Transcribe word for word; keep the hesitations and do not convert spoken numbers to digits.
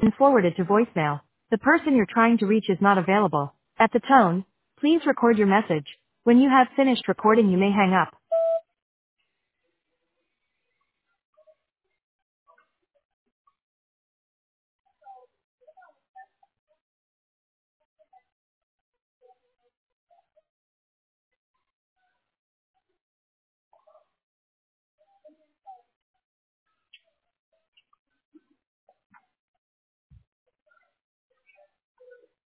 been forwarded to voicemail. The person you're trying to reach is not available. At the tone, please record your message. When you have finished recording, you may hang up.